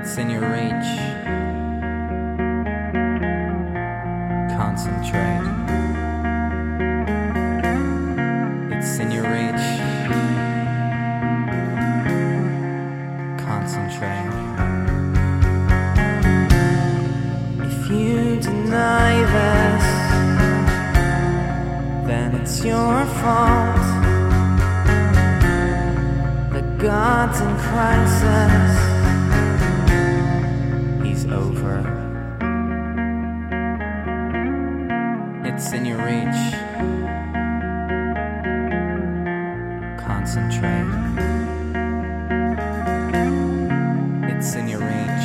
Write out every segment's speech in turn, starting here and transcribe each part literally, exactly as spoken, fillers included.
It's in your reach. Concentrate. It's in your reach. Concentrate. If you deny this, then it's your fault. The God's in crisis. He's over. It's in your reach. Concentrate. It's in your reach.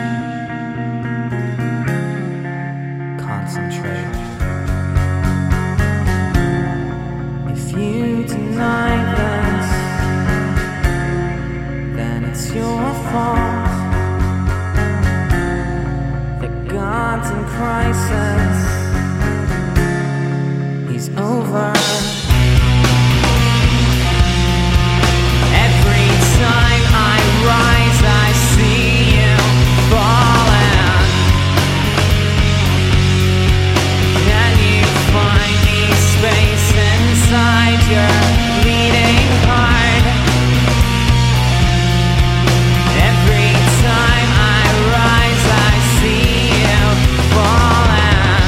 Concentrate. If you deny this, then it's your fault. The God's in crisis. He's over. Every time I rise, I see you falling. Can you find me space inside your bleeding heart? Every time I rise, I see you falling.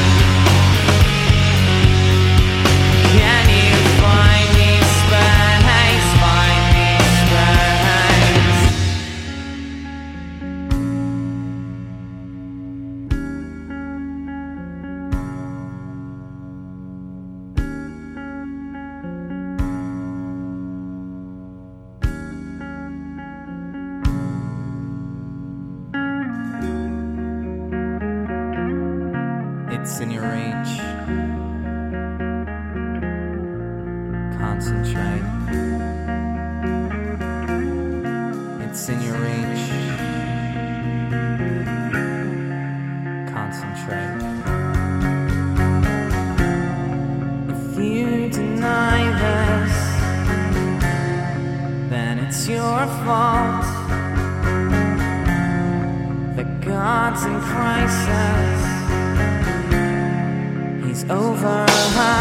Can you find me space? Find me space. It's in your reach. Concentrate. It's in your reach. Concentrate. If you deny this, then it's your fault. The God's in crisis. He's over.